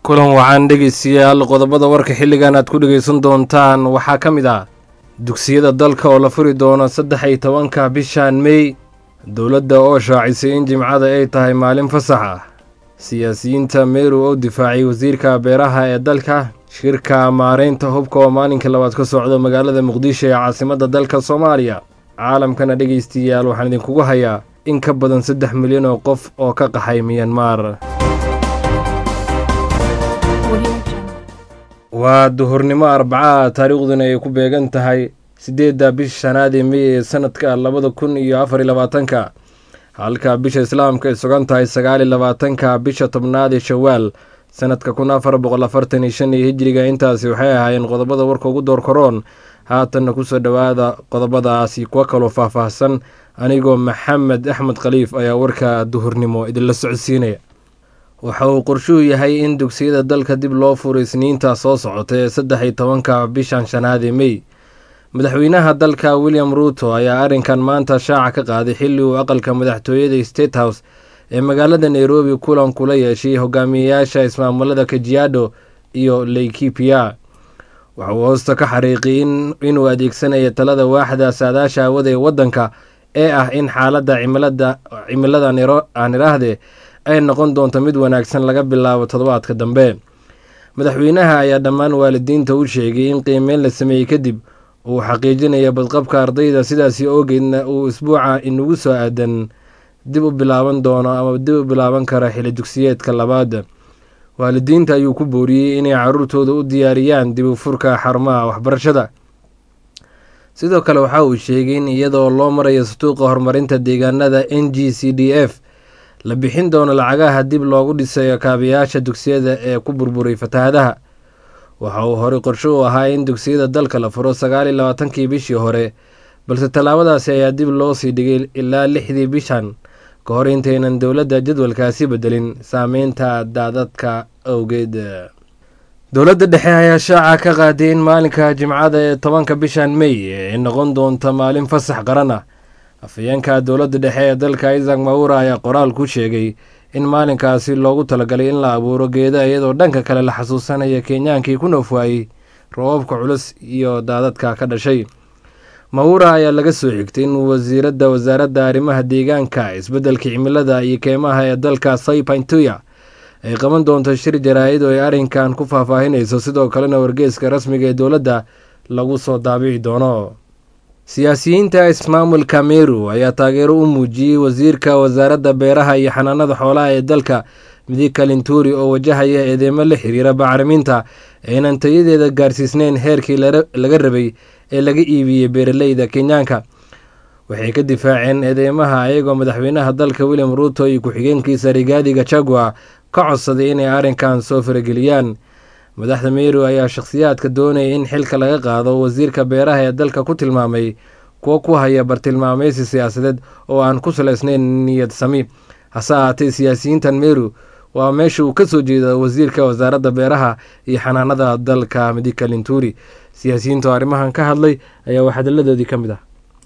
kulan waxaan dhegeystayaal qodobada warka xilligan aad ku dhegeysan doontaan waxaa ka mid ah dugsiyada dalka oo la furi doono 13 bishan May, dowladda oo shaacisay in jimcada ay tahay maalin fasax ah, siyaasiyiinta Meru oo difaacay wasiirka beeraha ee dalka, shirka maareynta hubka oo maalinka labaad ka socda magaalada Muqdisho ee caasimadda dalka Soomaaliya. caalamkana dhegeystayaal waxaan idinkugu hayaa in ka badan 3 milyan oo qof oo ka qaxay Myanmar. waa duhurnimo Arbaca, taariikhduna ay ku beegan tahay 8 bisha May ee sanadka 2024, halka bisha Islaamka ay sugan tahay 29 bisha tobnaad ee Shawaal sanadka 1445 hijriga. intaasi waxay ahaayeen qodobada warka ugu door koroon. haatanna ku soo dhawaada qodobadaasi kuwa kaloo faahfaahsan. anigoo Maxamed Axmed Khaliif ayaa warka duhurnimo idinla socodsiinaya. waxa uu qorshuhu yahay in dugsiyada dalka dib loo furo Isniinta soo socota ee 13 bishan May. madaxweynaha dalka William Ruto ayaa arrinkan maanta shaaca ka qaaday xilli uu aqalka madaxtooyada State House ee magaalada Nairobi kulan kula yeeshay hogaamiyayaasha ismaamulada Kajiado iyo Laikipia. waxa uu hoosta ka xariiqay inuu adeegsanayo talada waaxda saadaasha hawada ee waddanka ee ah in xaaladda cimilada aan iraahde ay noqon doonto mid wanaagsan laga bilaabo toddobaadka dambe. madaxweynaha ayaa dhammaan waalidiinta u sheegay in qiimeyn la sameeyey kadib uu xaqiijinayo badqabka ardayda, sidaasi oogeedna uu isbuuca inugu soo aadan dib u bilaaban doono ama dib u bilaaban kara xilli dugsiyeedka labaad. waalidiinta ayuu ku booriyey inay caruurtooda u diyaariyaan dib u furka xarumaha waxbarashada. sidoo kale waxa uu sheegay in iyadoo loo marayo sanduuqa horumarinta deegaanada NGCDF la bixin doono lacagaha dib loogu dhisayo kaabayaasha dugsiyada ee ku burburay fatahaadaha. waxa uu horey qorshe u ahaa in dugsiyada dalka la furo 29 bishii hore, balse tallaabadaasi ayaa dib loo sii dhigay ilaa 6 bishan ka hor intaynan dowladda jadwalkaasi bedelin saameynta daadadka awgeed. dowladda dhexe ayaa shaaca ka qaaday in maalinka jimcada ee 10 bishan May ay noqon doonto maalin fasax qaran ah. afhayeenka dowladda dhexe ee dalka Isaac Mwaura ayaa qoraal ku sheegay in maalinkaasi loogu talagalay in la abuuro geeda, iyadoo dhanka kale la xasuusanaya Kenyaankii ku noofwaayey roobabka culus iyo daadadka ka dhashay. Mwaura ayaa laga soo xigtay in wasaaradda arrimaha deegaanka, isbeddelka cimilada iyo keymaha ee dalka Saipintuya ay qaban doonto shir jaraa'id oo ay arrinkan ku faahfaahinayso, sidoo kalena wargeyska rasmiga ee dowladda lagu soo daabici doono. siyaasiyiinta ismaamulka Meru ayaa taageero u muujiyey wasiirka wasaaradda beeraha iyo xanaanada xoolaha ee dalka Mithika Linturi oo wajahaya eedeymo la xiriira bacriminta aynan tayadeeda gaarsiisnayn heerkii laga rabay ee laga iibiyey beeraleyda Kenyaanka. waxay ka difaaceen eedeymaha ayagoo madaxweynaha dalka William Ruto iyo ku-xigeenkiisa Rigathi Gachagua ka codsaday inay arrinkan soo farageliyaan. madaxda Meru ayaa shakhsiyaadka doonaya in xilka laga qaado wasiirka beeraha ee dalka ku tilmaamay kuwo ku haya bartilmaameedsi siyaasadeed oo aan ku salaysnayn niyad sami. hase ahaatee siyaasiyiintan Meru waa meesha uu ka soo jeeda wasiirka wasaaradda beeraha iyo xanaanada dalka Mithika Linturi. siyaasiyiinta arrimahan ka hadlay ayaa waxhadaladoodii ka mid ah.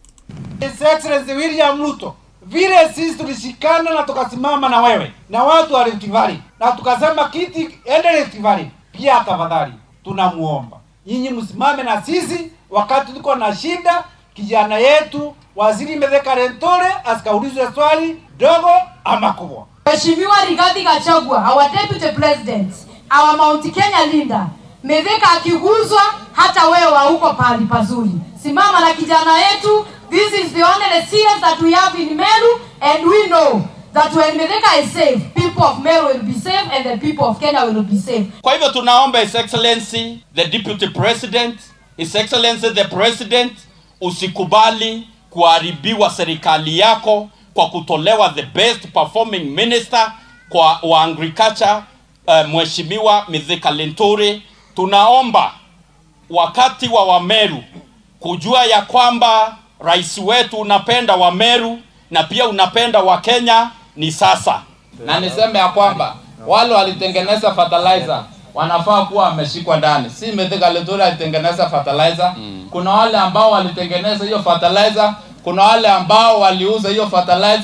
Excellency William Ruto, vile sisi tulishikana na tukasimama na wewe na watu wa Rift Valley na tukasema kiti ende Rift Valley, pia tafadhali tunamuomba nyinyi msimame na sisi wakati tuko na shida. kijana yetu waziri Mithika Linturi asikaulizwe swali dogo ama kubwa. Mheshimiwa Rigathi Gachagua, our deputy president, our Mount Kenya leader, Mithika akiguzwa hata wewe huko pali pazuri. Simama na kijana yetu. This is the only CS that we have in Meru, and we know that when Mithika is safe, people of Meru will be safe and the people of Kenya will be safe. Kwa hivyo tunaomba His Excellency the Deputy President, His Excellency the President, usikubali kuharibiwa serikali yako kwa kutolewa the best performing minister wa agriculture, Mheshimiwa Mithika Linturi. Tunaomba wakati wa Wameru kujua ya kwamba rais wetu unapenda Wameru na pia unapenda wa Kenya ni sasa. Na niseme ya kwamba wale walitengeneza fertilizer wanafaa kuwa wameshikwa ndani. Si Mithika Linturi alitengeneza fertilizer. Kuna wale ambao walitengeneza hiyo fertilizer, kuna wale ambao waliuza hiyo fertilizer,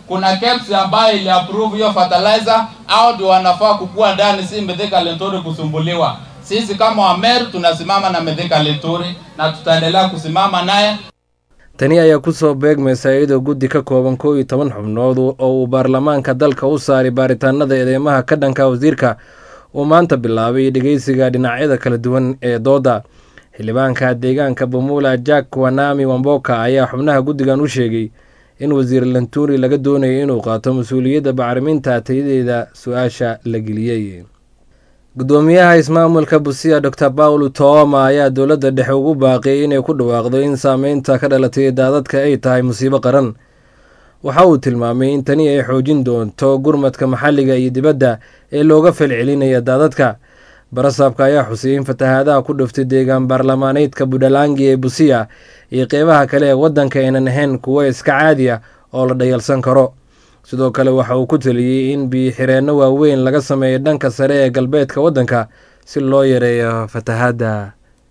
kuna KEBS ambayo ili approve hiyo fertilizer, au ndio wanafaa kukua ndani, si Mithika Linturi kusumbuliwa. Sisi kama Wameru tunasimama na Mithika Linturi na tutaendelea kusimama naye. tani ayaa ku soo beegmaysa iyadoo guddi ka kooban 11 xubnood oo uu baarlamaanka dalka u saaray baaritaanada eedeymaha ka dhanka wasiirka uu maanta bilaabay dhegeysiga dhinacyada kala duwan ee dooda. xildhibaanka deegaanka Bumula Jack Wanami Wamboka ayaa xubnaha guddigan u sheegay in wasiir Linturi laga doonayo inuu qaato mas'uuliyadda bacriminta tayadeeda su'aasha la geliyay. gudoomiyaha ismaamulka Busia Dr. Paul Tooma ayaa dowladda dhexe ugu baaqay inay ku dhawaaqdo in saameynta ka dhalatay daadadka ay tahay musiibo qaran. waxa uu tilmaamay in tani ay xoojin doonto gurmadka maxalliga iyo dibadda ee looga falcelinaya daadadka. barasaabka ayaa xusay in fatahaadaha ku dhuftay deegaan baarlamaaneedka Budalangi ee Busia iyo qeybaha kale ee waddanka aynan ahayn kuwa iska caadi ah oo la dhayalsan karo. sidoo kale waxa uu ku taliyey in biyo-xireenno waaweyn laga sameeyo dhanka sare ee galbeedka waddanka si loo yareeyo fatahaada.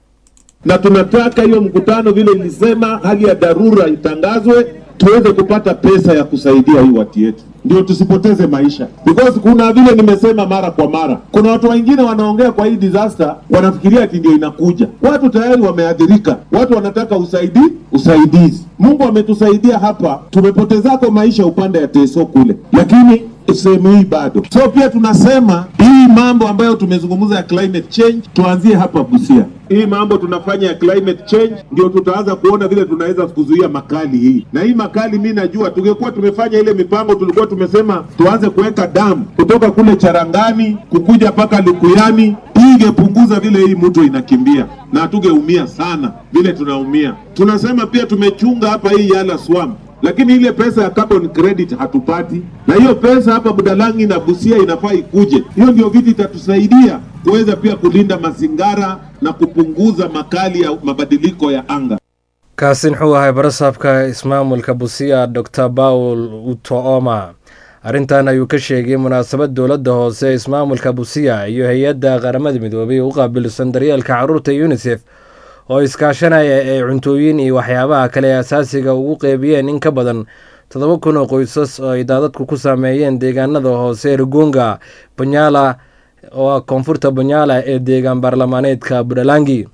Na tunataka hiyo mkutano vile nilisema hali ya dharura itangazwe tuweze kupata pesa ya kusaidia hii watu yetu, ndio tusipoteze maisha, because kuna vile nimesema mara kwa mara, kuna watu wengine wanaongea kwa hii disaster wanafikiria ati ndio inakuja. Watu tayari wameadhirika, watu wanataka usaidizi. Mungu ametusaidia hapa, tumepotezako maisha upande ya Teso kule, lakini sehemu hii bado. So pia tunasema hii mambo ambayo tumezungumza ya climate change tuanzie hapa Busia. Hii mambo tunafanya ya climate change ndio tutaanza kuona vile tunaweza kuzuia makali hii. Na hii makali mimi najua tungekuwa tumefanya ile mipango tulikuwa tumesema tuanze kuweka damu kutoka kule Charangani kukuja paka Lukuyani, hii ingepunguza vile hii mto inakimbia na hatugeumia sana vile tunaumia. Tunasema pia tumechunga hapa hii Yala Swamp, lakini ile pesa ya carbon credit hatupati, na hiyo pesa hapa Budalangi na Busia inafaa ikuje. Hiyo ndio vitu itatusaidia kuweza pia kulinda mazingara na kupunguza makali ya mabadiliko ya anga. kaasin wuxuu ahay barasaabka ismaamulka Busia Dr. Paul Tooma. arrintan ayuu ka sheegay munaasabad dowladda hoose ismaamulka Busia iyo hay'adda qaramada midoobay u qaabilsan daryeelka carruurta UNICEF oo iskaashanaya ee cuntooyin iyo waxyaabaha kale asaasiga ugu qeybiyeen in ka badan 7,000 oo qoysas oo ay daadadku ku saameeyeen deegaanada hoose Rugunga, Bunyala oo koonfurta Bunyala ee deegaan baarlamaaneedka Budalangi.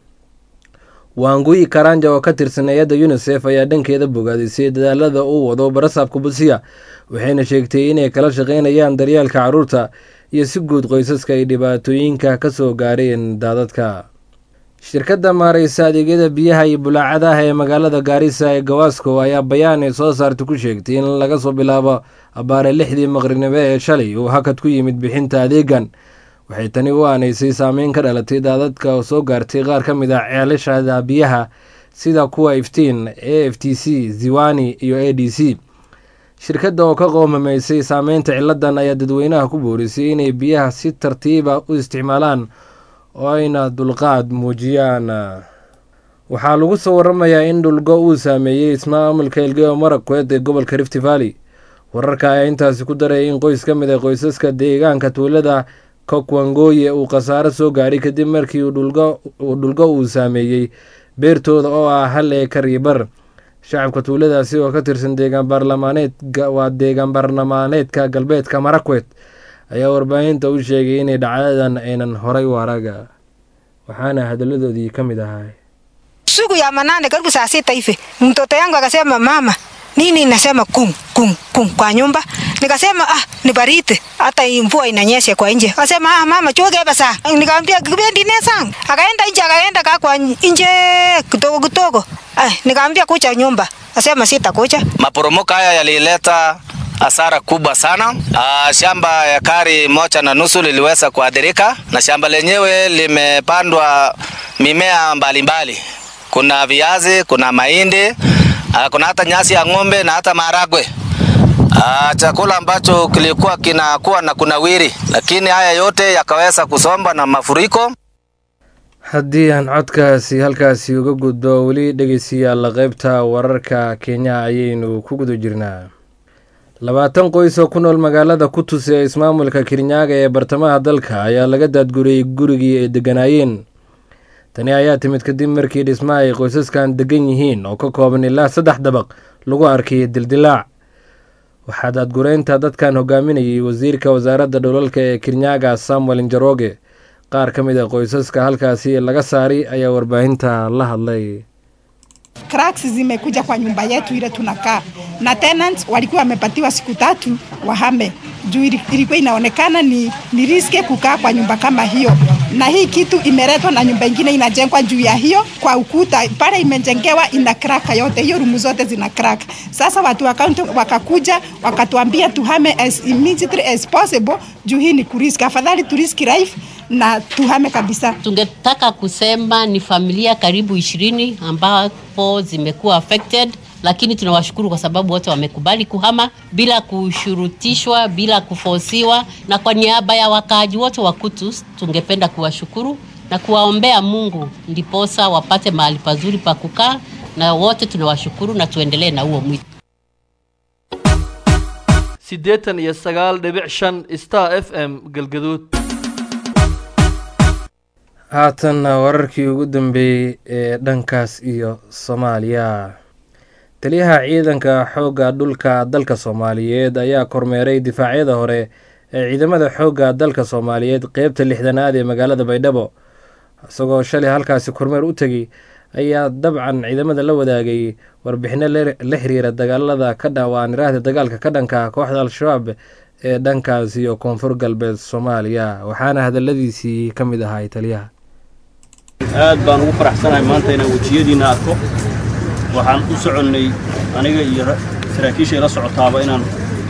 Wangui Karanja oo ka tirsan hay'adda UNICEF ayaa dhankeeda bogaadisay dadaalada uu wado barasaabka Busia, waxayna sheegtay inay kala shaqeynayaan daryeelka carruurta iyo si guud qoysaska ay dhibaatooyinka ka soo gaareen daadadka. shirkadda maareysa adeegyada biyaha iyo bulaacadaha ee magaalada Garissa ee Gawasco ayaa bayaan ay soo saartay ku sheegtay in laga soo bilaabo abaare 6 maqribnimo ee shalay uu hakad ku yimid bixinta adeegan. waxay tani u aaneysay saameyn ka dhalatay daadadka oo soo gaartay qaar ka mid ah ceelasha biyaha sida kuwa Iftiin, AFTC, Ziwani iyo ADC. shirkadda oo ka qoomamaysay saameynta ciladan ayaa dadweynaha ku boorisay inay biyaha si tartiiba u isticmaalaan oo ayna dulqaad muujiyaan. waxaa lagu soo waramayaa in dhulgo uu saameeyey ismaamulka Elgeyo Marakwet ee gobolka Rift Valley. wararka ayaa intaasi ku daray in qoys ka mid ah qoysaska deegaanka tuulada Kokwangoye uu khasaare soo gaaray kadib markii dhulgo uu saameeyey beertooda oo ah 1 eekar iyo bar. shacabka tuuladaasi oo ka tirsan deegaan baarlamaaneedka galbeedka Marakwet ayaa warbaahinta u sheegay inay dhacdadan aynan horay u araga. waxaana hadaladoodii ka mid ahaa siku ya 8 karibu saa 6 hivi mtoto yangu akasema mama nini nasema kum kwa nyumba. Nikasema ni baridi hata mvua inanyesha kwa nje. Akasema mama choge basa. Nikamwambia kibendi nesa. Akaenda nje kwa nje kidogo. Nikamwambia kucha nyumba. Akasema sitakuja. Maporomoko haya yalileta hasara kubwa sana. Shamba ya ekari 1.5 liliweza kuathirika na shamba lenyewe limepandwa mimea mbalimbali. Kuna viazi, kuna mahindi, kuna hata nyasi ya ng'ombe na hata maharagwe. Chakula ambacho kilikuwa kinakuwa na kunawiri, lakini haya yote yakaweza kusomba na mafuriko. haddii aan codkaasi halkaasi uga gudbo weli dhegeysiyaal qaybta wararka Kenya ayaynu ku guda jirnaa. 20 qoys oo ku nool magaalada Kutus ee ismaamulka Kirinyaga ee bartamaha dalka ayaa laga daadguriyay gurigii ay deganaayeen. tani ayaa timid kadib markii dhismaha ay qoysaskan degan yihiin oo ka kooban ilaa 3 dabaq lagu arkay dildilaac. waxaa daadgureynta dadkan hogaaminayay wasiirka wasaaradda dhulalka ee Kirinyaga Samuel Njoroge. qaar ka mid ah qoysaska halkaasi laga saaray ayaa warbaahinta la hadlay. Cracks zimekuja kwa nyumba yetu ile tunakaa na tenants walikuwa wamepatiwa siku 3 wahame juu ilikuwa inaonekana ni riske kukaa kwa nyumba kama hiyo, na hii kitu imeletwa na nyumba nyingine inajengwa juu ya hiyo kwa ukuta pale imejengewa ina crack yote, hiyo rumu zote zina crack. Sasa watu wa county wakakuja wakatuambia tuhame as immediately as possible juu hii ni kuriski, afadhali turiski life na tuhame kabisa. Tungetaka kusema ni familia karibu 20 ambapo zimekuwa affected, lakini tunawashukuru kwa sababu wote wamekubali kuhama bila kushurutishwa, bila kuforsiwa, na kwa niaba ya wakaaji wote wa Kutus tungependa kuwashukuru na kuwaombea Mungu ndiposa wapate mahali pazuri pa kukaa, na wote tunawashukuru na tuendelee na huo mwito. 89.5 Star FM Galgaduud. haatan wararkii ugu dambeeyay ee dhankaas iyo Soomaaliya. taliyaha ciidanka xoogga dhulka dalka Soomaaliyeed ayaa kormeeray difaacyada hore ee ciidamada xoogga dalka Soomaaliyeed qaybta 60aad ee magaalada Baydhabo. isagoo shalay halkaasi kormeer u tagay ayaa dabcan ciidamada la wadaagay warbixino la xiriira dagaalada ka dhawaaniraha dagaalka ka dhanka kooxda Al-Shabaab ee dhankaas iyo Koonfur Galbeed Soomaaliya. waxaana hadaladiisii ka mid ahaa taliyaha. aad baan ugu faraxsanahay maanta inaan wajiyadiina arko. waxaan u soconnay aniga iyo saraakiisha la socotaaba inaan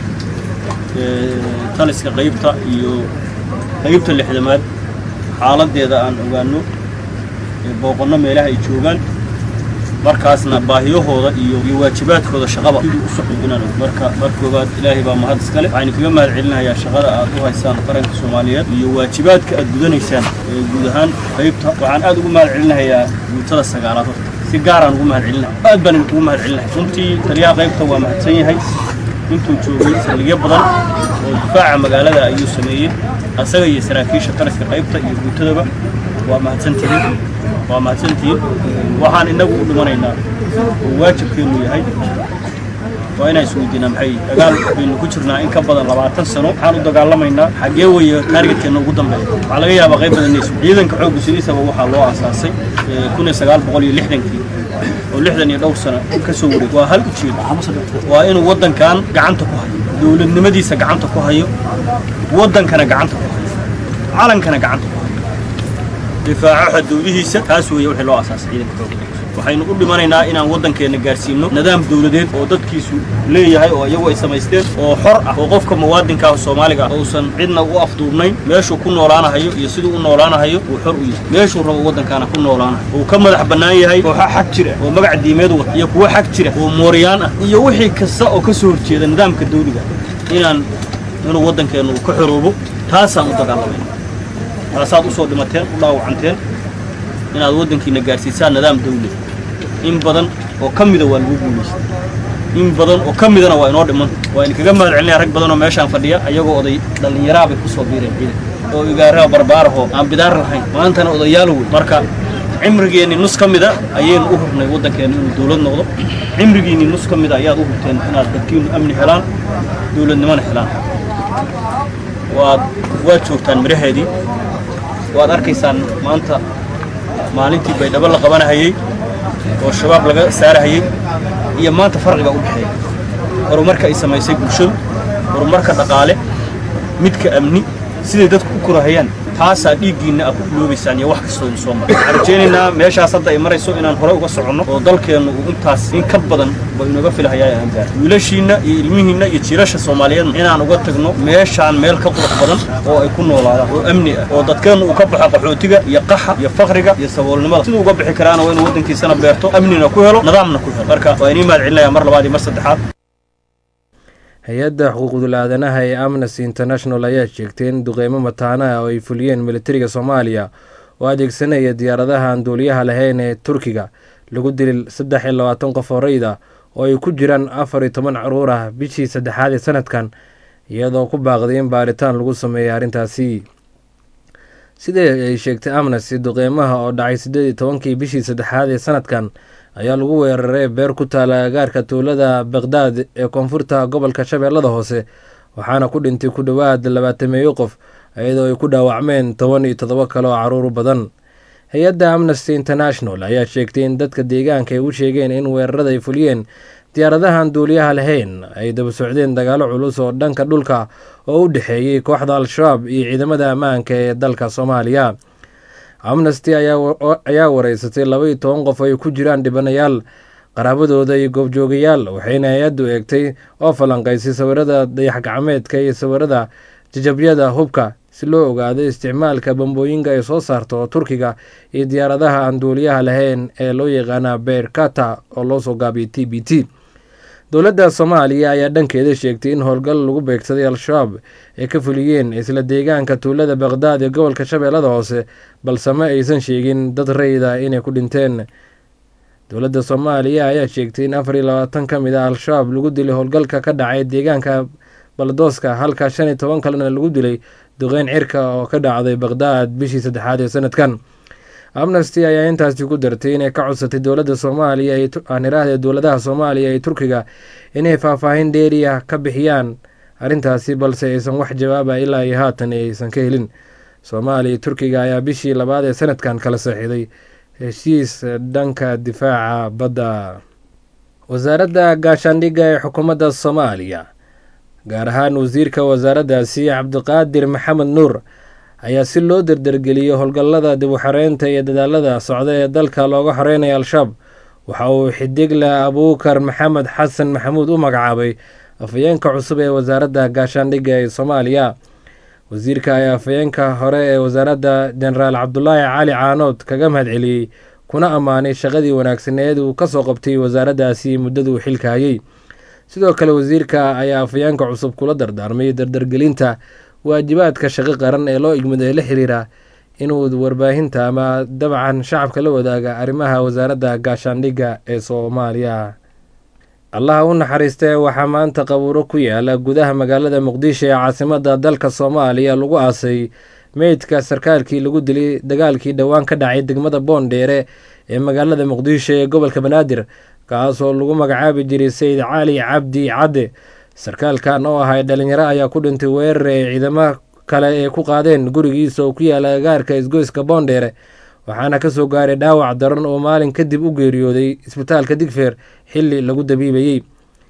taliska qaybta iyo qaybta 60aad xaaladeeda aan ogaano, booqano meelaha ay joogaan, markaasna baahiyahooda iyo waajibaadkooda shaqada u socodinaan. markoobaad ilaahay baa mahad iskale. waxaan kaga mahad celinayaa shaqada aad u haysaan qaranka Soomaaliyeed iyo waajibaadka aad gudanaysaan guud ahaan qaybta. waxaan aad ugu mahad celinayaa guutada 9aad si gaar ah ugu mahad celinayaa. aad baan ugu mahad celinayaa. runtii taliyaha qaybta waa mahadsan yahay. intuu joogay saldhigyo badan oo difaaca magaalada ayuu sameeyay, asaga iyo saraakiisha taliska qaybta iyo guutadaba waa mahadsantihiin. waxaan inagu u dhimanaynaa oo waajibkeenu yahay waa inaan isweydiinaa maxay dagaal baynu ku jirnaa in ka badan 20 sano. waxaan u dagaalamaynaa xagee weeye taargetkeena ugu dambeeya. waxaa laga yaabaa qayb badan inay ciidanka xoogga sidiisaba waxaa loo aasaasay 1960 oo 60 iyo dhowr sano ka soo wareeg. waa hal ujeed, waa inuu waddankan gacanta ku hayo, dawladnimadiisa gacanta ku hayo, waddankana gacanta ku hayo, calankana gacanta ku hayo, difaaca xuduudihiisa. taas weeye wixii loo aasaasay ciidanka xoogga. waxaynu u dhimanaynaa inaan waddankeena gaarsiino nidaam dawladeed oo dadkiisu leeyahay oo iyagu ay samaysteen oo xor ah, oo qofka muwaadinka ah Soomaaliga uusan cidna u afduubnayn, meeshuu ku noolaanayo iyo siduu u noolaanayo uu xor u yahay, meeshuu rabo waddankaana ku noolaanayo uu ka madax bannaan yahay. kooxo xaq jira oo magac diimeed wata iyo kuwa xaq jira oo mooriyaan ah iyo wixii kasta oo ka soo horjeeda nidaamka dawliga inuu waddankeenu ka xoroobo. taasaan u dagaalamayna. taasaad u soo dhimateen, u dhaawacanteen inaad waddankiina gaarsiisaan nidaam dawli. in badan oo ka mida waa lagu guulaystay, in badan oo ka midana waa inoo dhiman. waa in kaga mahad celinaya rag badan oo meeshaan fadhiya ayagoo oday dhalinyaro bay ku soo biireen ciidan oo igaaraha barbaaraho aan bidaar lahayn, maantana odayaal weyn. marka cimrigeeni nus ka mida ayaynu u hubnay waddankeena inuu dawlad noqdo. cimrigeeni nus ka mida ayaad u hubteen inaad dadkiinu amni helaan, dawladnimona helaan. waad joogtaan miraheedii. waad arkaysaan maanta maalintii Baydhabo la qabanayay oo shabaab laga saarayay iyo maanta farqiga u dhaxeeya. horumarka ay samaysay bulshadu, horumarka dhaqaale, midka amni, sidii dadku u korahayaan, taasaa dhiiggiina aad ku iloobaysaan iyo wax kastoo idin soo maray. waxaan rajaynaynaa meeshaas hadda ay marayso inaan hore uga soconno oo dalkeennu uu intaas in ka badan ba inooga filahayaa inaan gaaro. wiilashiinna iyo ilmihiinna iyo jiilasha Soomaaliyeedna inaan uga tagno meeshaan meel ka qurux badan oo ay ku noolaadaan oo amni ah, oo dadkeennu uu ka baxo qaxootiga iyo qaxa iyo faqriga iyo saboolnimada. siduu uga bixi karaana waa inuu waddankiisana beerto, amnina ku helo, nidaamna ku helo. marka waa inii mahad celinayaa mar labaad iyo mar saddexaad. hay-adda xuquuqul aadanaha ee Amnesty International ayaa sheegtay in duqeymo mataanaha oo ay fuliyeen militariga Soomaaliya oo adeegsanaya diyaaradaha aan duuliyaha lahayn ee Turkiga lagu dilay 23 qof oo rayid ah oo ay ku jiraan 14 caruur ah bishii 3aad ee sanadkan, iyadoo ku baaqday in baaritaan lagu sameeyo arrintaasi. sidee ay sheegtay Amnesty, duqeymaha oo dhacay 18 bishii 3aad ee sanadkan ayaa lagu weeraray beer ku taala agaarka tuulada Baghdad ee koonfurta gobolka Shabeellada Hoose waxaana ku dhintay ku dhowaad 20 qof iyadoo ay ku dhaawacmeen 17 kale oo caruur badan. hay-adda Amnesty International ayaa sheegtay in dadka deegaanka ay u sheegeen in weerarada ay fuliyeen diyaaradahan duuliyaha lahayn ay daba socdeen dagaalo culus oo dhanka dhulka oo u dhexeeyay kooxda Al-Shabaab iyo ciidamada ammaanka ee dalka Soomaaliya. Amnesty ayaa wareysatay 12 qof ay ku jiraan dhibanayaal, qaraabadooda iyo goobjoogayaal, waxayna hay-addu eegtay oo falanqaysay sawirada dayax-gacmeedka iyo sawirada jajabyada hubka si loo ogaado isticmaalka bambooyinka ay soo saarto Turkiga iyo diyaaradaha aan duuliyaha lahayn ee loo yaqaana Berkata oo loo soo gaabiyay TBT. dowladda Soomaaliya ayaa dhankeeda sheegtay in howlgal lagu beegsaday Al-Shabaab ay ka fuliyeen isla deegaanka tuulada Baghdad ee gobolka Shabeellada Hoose, balse ma aysan sheegin dad rayida inay ku dhinteen. dowladda Soomaaliya ayaa sheegtay in 24 ka mid ah Al-Shabaab lagu dilay howlgalka ka dhacay deegaanka Baldooska, halka 15 kalena lagu dilay duqeyn cirka oo ka dhacday Baghdad bishii 3 ee sanadkan. Amnesty ayaa intaasi ku dartay inay ka codsatay dowladda Soomaaliya iyo dowladaha Soomaaliya iyo Turkiga inay faahfaahin dheeri ah ka bixiyaan arrintaasi, balse aysan wax jawaab ah ilaa iyo haatan aysan ka helin. Soomaaliya iyo Turkiga ayaa bishii 2 ee sanadkan kala saxiixday heshiis dhanka difaaca badda. wasaaradda gaashaandhigga ee xukuumadda Soomaaliya, gaar ahaan wasiirka wasaaraddaasi Cabdiqaadir Maxamed Nuur, ayaa si loo dardargeliyay howlgallada dib u xareynta iyo dadaalada socda ee dalka looga xoreynayo Al-Shabaab waxa uu xidigle Abuukar Maxamed Xasan Maxamuud u magacaabay afhayeenka cusub ee wasaaradda gaashaandhigga ee Soomaaliya. wasiirka ayaa afhayeenka hore ee wasaaradda Jenaraal Cabdulaahi Cali Caanood kaga mahadceliyey kuna ammaanay shaqadii wanaagsaneed uu ka soo qabtay wasaaraddaasi muddaduu xilka hayay. sidoo kale wasiirka ayaa afhayeenka cusub kula dardaarmay dardargelinta waajibaadka shaqo qaran ee loo igmado ee la xiriira inuu warbaahinta ama dabcan shacabka la wadaaga arrimaha wasaaradda gaashaandhigga ee Soomaaliya. Allah u naxariistay waxaa maanta qabuuro ku yaala gudaha magaalada Muqdisho ee caasimadda dalka Soomaaliya lagu aasay meydka sarkaalkii lagu dilay dagaalkii dhawaan ka dhacay degmada Boondheere ee magaalada Muqdisho ee gobolka Banaadir, kaasoo lagu magacaabi jiray Sayid Cali Cabdi Cadde. sarkaalkan oo ahaa dhalinyaro ayaa ku dhintay weerar ee ciidamo kale ee ku qaadeen gurigiisa oo ku yaala agaarka isgoyska Boondheere, waxaana ka soo gaaray dhaawac daran oo maalin kadib u geeriyooday isbitaalka Digfeer xilli lagu dabiibayay.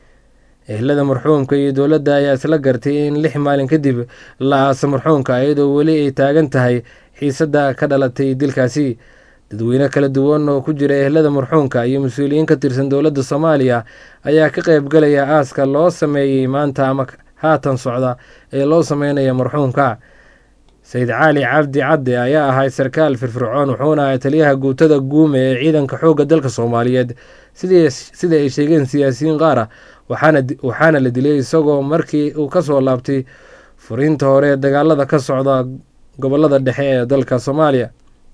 ehlada marxuumka iyo dowladda ayaa isla gartay in 6 maalin kadib la aaso marxuumka iyadoo weli ay taagan tahay xiisadda ka dhalatay dilkaasi. dadweyne kala duwan oo ku jira ehlada marxuumka iyo mas'uuliyiin ka tirsan dowladda Soomaaliya ayaa ka qayb galaya aaska loo sameeyay maanta ama haatan socda ee loo sameeyo marxuumka. Sayid Cali Cabdi Cadde ayaa ahaa sarkaal firfircoon, wuxuuna ahaa taliyaha guutada guume ee ciidanka xoogga dalka Soomaaliyeed sida ay sheegeen siyaasiyiin qaar ah, waxaana la dilay isagoo markii uu ka soo laabtay furiinta hore ee dagaalada ka socda gobolada dhexe ee dalka Soomaaliya.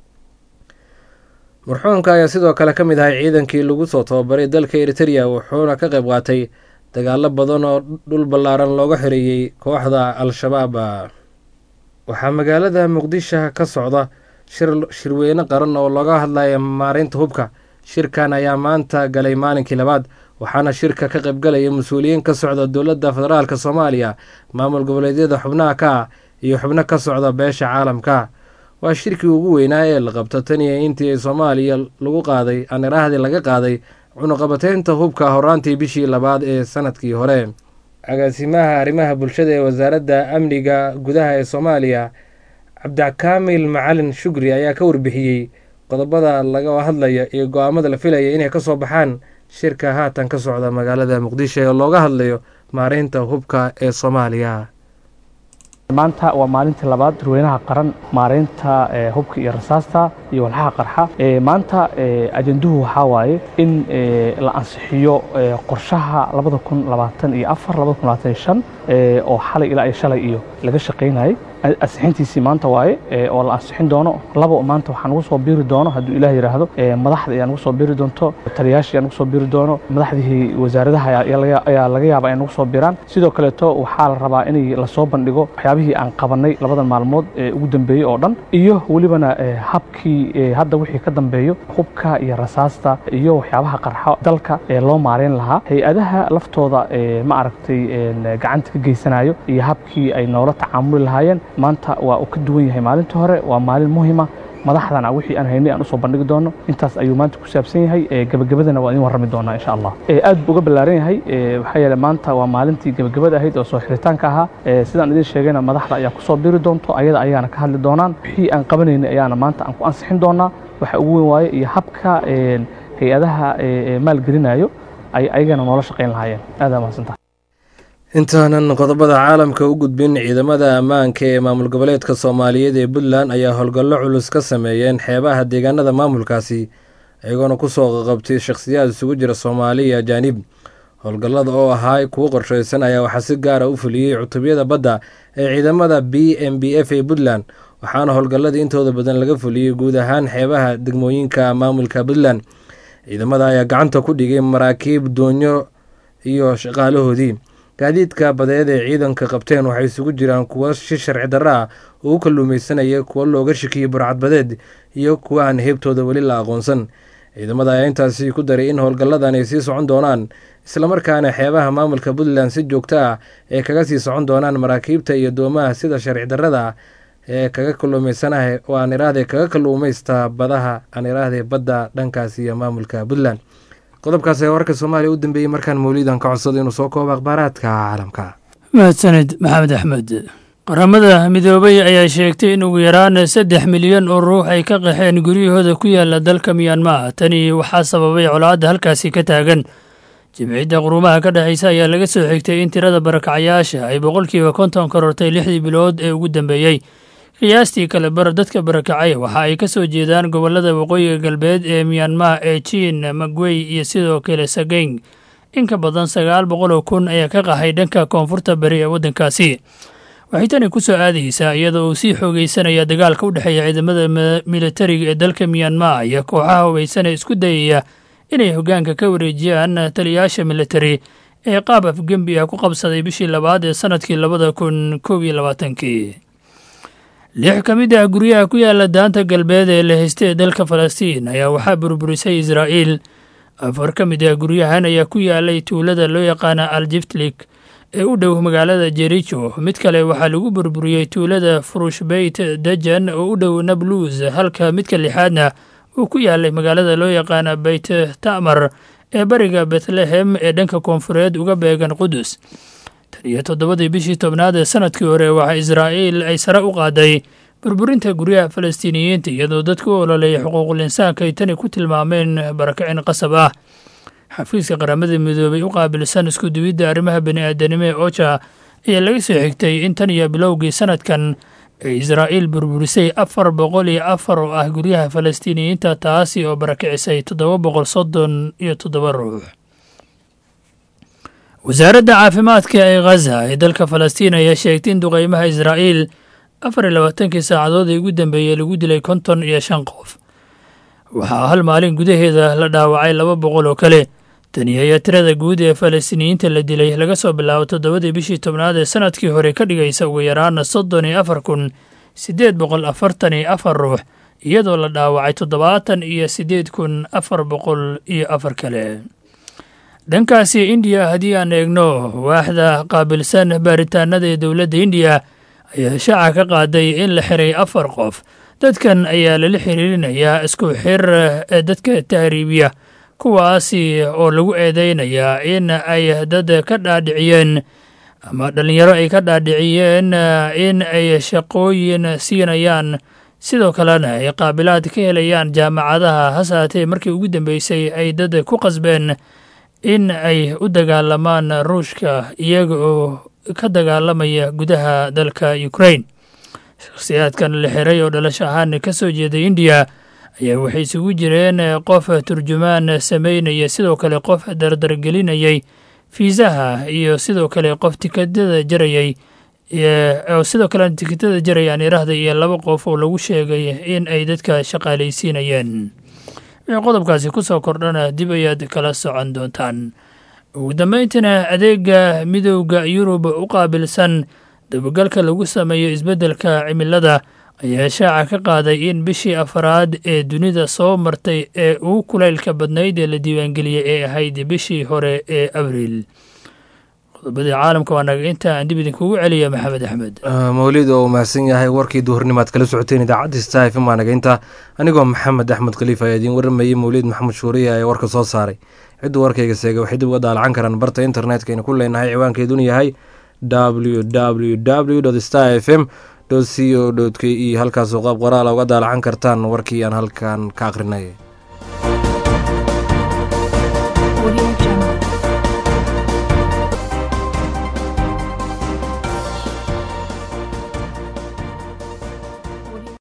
marxuumka ayaa sidoo kale ka mid ahay ciidankii lagu soo tababaray dalka Eritrea, wuxuuna ka qayb qaatay dagaalo badan oo dhul ballaaran looga xoreeyay kooxda Al-Shabaab. waxaa magaalada Muqdisho ka socda shirweyne qaran oo looga hadlayo maareynta hubka. shirkan ayaa maanta galay maalinkii labaad, waxaana shirka ka qayb galaya mas'uuliyiin ka socda dowladda federaalka Soomaaliya, maamul goboleedyada xubnaha ka ah iyo xubno ka socda beesha caalamka. waa shirkii ugu weynaa ee la qabto tan iyo intii Soomaaliya laga qaaday cunuqabateynta hubka horaantii bishii 2 ee sanadkii hore. agaasimaha arrimaha bulshada ee wasaaradda amniga gudaha ee Soomaaliya Cabdikaamil Macalin Shukri ayaa ka warbixiyey qodobada laga hadlayo iyo go'aamada la filayo inay ka soo baxaan shirka haatan ka socda magaalada Muqdisho ee looga hadlayo maareynta hubka ee Soomaaliya. maanta waa maalintii labaad shirweynaha qaran maareynta hubka iyo rasaasta iyo walxaha qarxa. maanta ajenduhu waxaa waaye in la ansixiyo qorshaha 2024-2025 oo xalay ilaa shalay iyo laga shaqeynayay ansixintiisii maanta waaye oo la ansixin doono labo maanta waxaan ugu soo biiri doono hadduu ilaah yiraahdo madaxda ayaan ugu soo biiri doonto taliyaasha ayaan ugu soo biiri doono madaxdii wasaaradaha ayaa laga yaabaa inay ugu soo biiraan sidoo kaleeto waxaa la rabaa in la soo bandhigo waxyaabihii aan qabanay labadan maalmood ee ugu dambeeyay oo dhan iyo welibana habkii hadda wixii ka dambeeyo hubka iyo rasaasta iyo waxyaabaha qarxa dalka loo maareyn lahaa hay-adaha laftooda ma aragtay gacanta ka geysanayo iyo habkii ay noola tacaamuli lahaayeen maanta waa uu ka duwan yahay maalintii hore waa maalin muhiima madaxdana wixii aan haynay aan u soo bandhigi doono intaas ayuu maanta ku saabsan yahay gabagabadana waa idin warrami doonaa insha allah aad buu uga ballaaran yahay waxaa yeelay maanta waa maalintii gabagabada ahayd oo soo xiritaanka ahaa sidaan idin sheegayna madaxda ayaa ku soo biri doonto ayada ayaana ka hadli doonaan wixii aan qabanaynay ayaana maanta aan ku ansixin doonaa waxa ugu weyn waaye iyo habka hay-adaha maalgelinayo ay ayagana noola shaqayn lahaayeen aad aa mahadsantahay intaanan qodobada caalamka u gudbin ciidamada ammaanka ee maamul goboleedka soomaaliyeed ee puntland ayaa howlgallo culus ka sameeyeen xeebaha deegaanada maamulkaasi iyagoona kusoo qaqabtay shakhsiyaad isugu jira soomaali iyo ajaanib howlgallada oo ahaa kuwo qorshaysan ayaa waxaa si gaara u fuliyey cutubyada badda ee ciidamada b m b f ee puntland waxaana howlgalladii intooda badan laga fuliyey guud ahaan xeebaha degmooyinka maamulka puntland ciidamada ayaa gacanta ku dhigay maraakiib doonyo iyo shaqaalahoodii gaadiidka badeed ee ciidanka qabteen waxay isugu jiraan kuwa si sharci darro ah ugu kalluumaysanaya kuwa looga shikiyey burcadbadeed iyo kuwa aan heebtooda weli la aqoonsan ciidamada ayaa intaasi ku daray in howlgalladan ay sii socon doonaan islamarkaana xeebaha maamulka puntland si joogto ah ee kaga sii socon doonaan maraakiibta iyo doomaha sida sharci darrada ah ee kaga kalluumaysanah oo aan iraahday kaga kalluumaysta badaha aan iraahday badda dhankaas iyo maamulka puntland qodobkaas ayaa wararka soomaaliya u dambeeyey markaan mawliidan ka codsado inuu soo koobo akhbaaraadka caalamka mahadsanid maxamed axmed qaramada midoobay ayaa sheegtay in ugu yaraan 3 milyan oo ruux ay ka qaxeen guryahooda ku yaala dalka Myanmar tani waxaa sababay colaadda halkaasi ka taagan jimciyadda quruumaha ka dhexaysa ayaa laga soo xigtay in tirada barakacayaasha ay 50% korortay 6 bilood ee ugu dambeeyey qiyaastii kale bar dadka barakacay waxa ay ka soo jeedaan gobollada waqooyiga galbeed ee Myanmar ee Chin, Magway iyo sidoo kale Sagaing in ka badan 900,000 ayaa ka qaxay dhanka koonfurta bari ee waddankaasi waxay tani ku soo aadaysaa iyadoo uu sii xoogaysanaya dagaalka u dhexeeya ciidamada militariga ee dalka Myanmar iyo kooxaha hubeysan ee isku dayaya inay hoggaanka ka wareejiyaan taliyayaasha militari ee qaab afgembi ah ku qabsaday bishii labaad ee sanadkii 2021 6 ka mid ah guryaha ku yaala daanta galbeed ee la haystay dalka Falastiin ayaa waxaa burburisay Israa'iil 4 ka mid ah guryahan ayaa ku yaalay tuulada loo yaqaan Al-Jiftlik ee u dhow magaalada Jericho mid kale waxaa lagu burburiyey tuulada Furushbeit Dajan oo u dhow Nablus halka midka lixaadna uu ku yaalay magaalada loo yaqaan Beit Tamar ee bariga Bethlehem ee dhanka koonfureed uga beegan Qudus iyo 7 bishii 10 ee sanadkii hore waxa Israa'iil ay sare u qaaday burburinta guryaha Falastiiniyiinta iyadoo dadku ololeeyay xuquuqul insaanka ay tani ku tilmaameen barakacin qasab ah xafiiska qaramada midoobay u qaabilsan isku duwidda arrimaha bini'aadanimo ee OCHA ayaa laga soo xigtay in tan iyo bilowgii sanadkan ay Israa'iil burburisay 404 oo ah guryaha Falastiiniyiinta taasi oo barakicisay 737 ruux wasaaradda caafimaadka ee Gaza ee dalka Falastiin ayaa sheegtay in duqeymaha Israa'iil 24 saacadood ee ugu dambeeyay lagu dilay 55 qof waxaa hal maalin gudaheeda la dhaawacay 200 oo kale tani ayaa tirada guud ee Falastiiniyiinta la dilay laga soo bilaabo 7 bishii 10 ee sanadkii hore ka dhigaysa ugu yaraan 34,844 ruux iyadoo la dhaawacay 78,404 kale dhankaasi India haddii aan eegno waaxda qaabilsan baaritaanada ee dowladda India ayaa shaaca ka qaaday in la xiray 4 qof dadkan ayaa lala xiriirinayaa isku xir ee dadka tahriibiya kuwaasi oo lagu eedeynayaa in ay dad ka dhaadhiciyeen ama dhalinyaro ay ka dhaadhiciyeen in ay shaqooyin siinayaan sidoo kalena ay qaabilaad ka helayaan jaamacadaha hasaatee markii ugu dambeysay ay dad ku qasbeen in ay u dagaalamaan ruushka iyaga oo ka dagaalamaya gudaha dalka Ukraine shakhsiyaadkan la xiray oo dhalasho ahaan ka soo jeeday India ayaa waxay isugu jireen qof turjumaan sameynaya sidoo kale qof dardargelinayay fiisaha iyo sidoo kale qof tikadada jarayay oo sidoo kale tikitada jarayaan iraahda iyo 2 qof oo lagu sheegay in ay dadka shaqaalaysiinayeen qodobkaasi ku soo kordhana dib ayaad kala socon doontaan ugu dambeyntiina adeega midowga Yurub u qaabilsan dabagalka lagu sameeyo isbeddelka cimilada ayaa shaaca ka qaaday in bishii afraad ee dunida soo martay ee ugu kulaylka badnayd ee la diiwaangeliyey ee ahayd bishii hore ee abriil qodobada caalamka waa naga inta aan dib idinkugu celiya maxamed axmed mawlid oo mahadsan yahay warkii duhurnimaad kala socoteen idaacadda Star FM waa naga inta anigoo maxamed axmed khaliif ayaa idin waramayay mawlid maxamed shuuriye ee warka soo saaray cidda warkayga seega waxay dib uga daalacan karaan barta internetka aynu ku leenahay ciwaankeeduna yahay www.starfm.co.ke halkaasoo qaab qoraala uga daalacan kartaan warkii aan halkan ka akhrinay